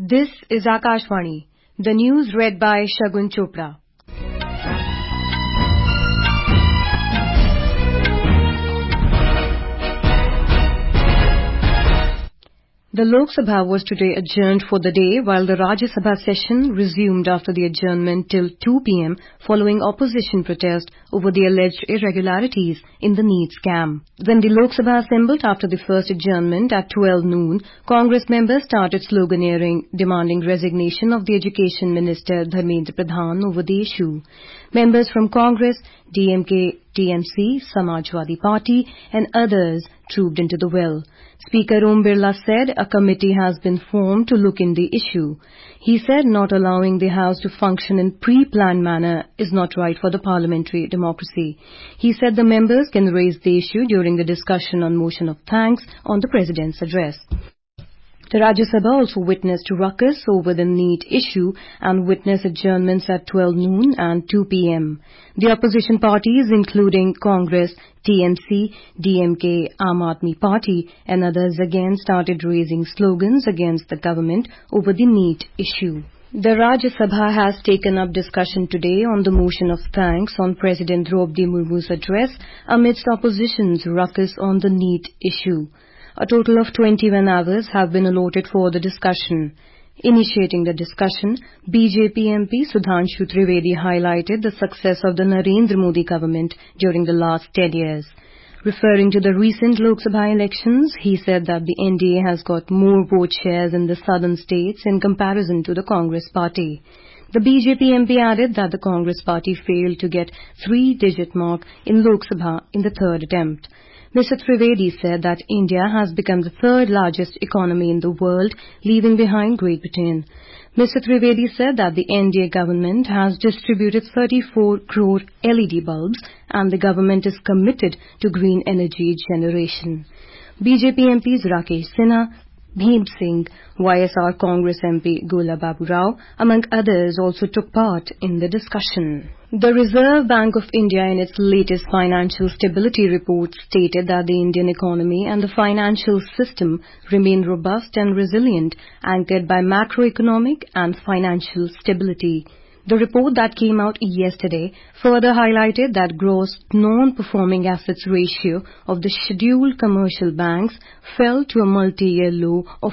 This is Akashvani, the news read by Shagun Chopra. The Lok Sabha was today adjourned for the day, while the Rajya Sabha session resumed after the adjournment till 2 p.m. following opposition protest over the alleged irregularities in the NEET scam. When the Lok Sabha assembled after the first adjournment at 12 noon, Congress members started sloganeering, demanding resignation of the Education Minister Dharmendra Pradhan over the issue. Members from Congress, DMK, TMC, Samajwadi Party and others trooped into the well. Speaker Om Birla said a committee has been formed to look in the issue. He said not allowing the House to function in pre-planned manner is not right for the parliamentary democracy. He said the members can raise the issue during the discussion on motion of thanks on the President's address. The Rajya Sabha also witnessed ruckus over the NEET issue and witnessed adjournments at 12 noon and 2 p.m. The opposition parties, including Congress, TMC, DMK, Aam Aadmi Party and others again started raising slogans against the government over the NEET issue. The Rajya Sabha has taken up discussion today on the motion of thanks on President Draupadi Murmu's address amidst opposition's ruckus on the NEET issue. A total of 21 hours have been allotted for the discussion. Initiating the discussion, BJP MP Sudhanshu Trivedi highlighted the success of the Narendra Modi government during the last 10 years. Referring to the recent Lok Sabha elections, he said that the NDA has got more vote shares in the southern states in comparison to the Congress party. The BJP MP added that the Congress party failed to get three-digit mark in Lok Sabha in the third attempt. Mr. Trivedi said that India has become the third largest economy in the world, leaving behind Great Britain. Mr. Trivedi said that the NDA government has distributed 34 crore LED bulbs and the government is committed to green energy generation. BJP MPs Rakesh Sinha, Bhim Singh, YSR Congress MP Gola Babu Rao, among others, also took part in the discussion. The Reserve Bank of India in its latest financial stability report stated that the Indian economy and the financial system remain robust and resilient, anchored by macroeconomic and financial stability. The report that came out yesterday further highlighted that gross non-performing assets ratio of the scheduled commercial banks fell to a multi-year low of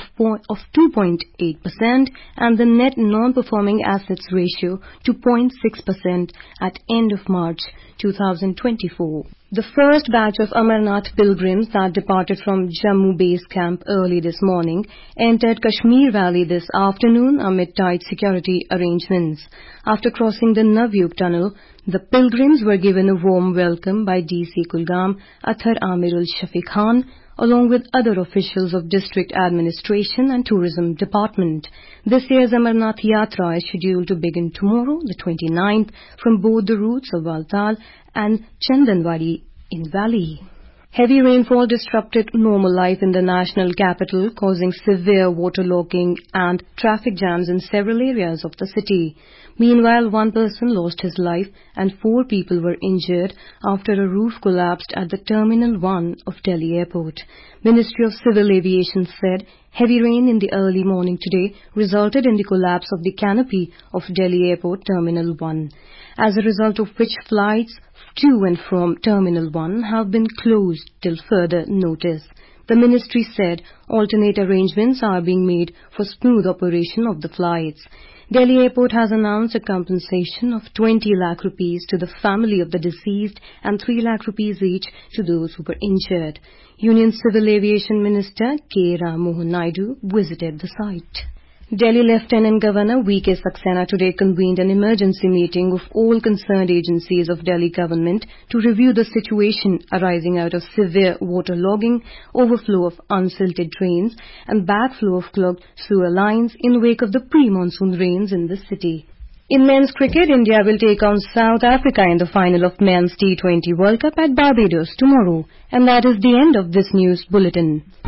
2.8% and the net non-performing assets ratio to 0.6% at end of March 2024. The first batch of Amarnath pilgrims that departed from Jammu base camp early this morning entered Kashmir Valley this afternoon amid tight security arrangements. After crossing the Navyug tunnel, the pilgrims were given a warm welcome by DC Kulgam Athar Amirul Shafiq Khan, along with other officials of District Administration and Tourism Department. This year's Amarnath Yatra is scheduled to begin tomorrow, the 29th, from both the routes of Baltal and Chandanwadi in Valley. Heavy rainfall disrupted normal life in the national capital, causing severe waterlogging and traffic jams in several areas of the city. Meanwhile, one person lost his life and 4 people were injured after a roof collapsed at the Terminal 1 of Delhi Airport. Ministry of Civil Aviation said heavy rain in the early morning today resulted in the collapse of the canopy of Delhi Airport Terminal 1, as a result of which flights to and from Terminal 1 have been closed till further notice. The ministry said alternate arrangements are being made for smooth operation of the flights. Delhi Airport has announced a compensation of 20 lakh rupees to the family of the deceased and 3 lakh rupees each to those who were injured. Union Civil Aviation Minister K. Ram Mohan Naidu visited the site. Delhi Lieutenant Governor V.K. Saxena today convened an emergency meeting of all concerned agencies of Delhi government to review the situation arising out of severe waterlogging, overflow of unsilted drains and backflow of clogged sewer lines in wake of the pre-monsoon rains in the city. In men's cricket, India will take on South Africa in the final of Men's T20 World Cup at Barbados tomorrow. And that is the end of this news bulletin.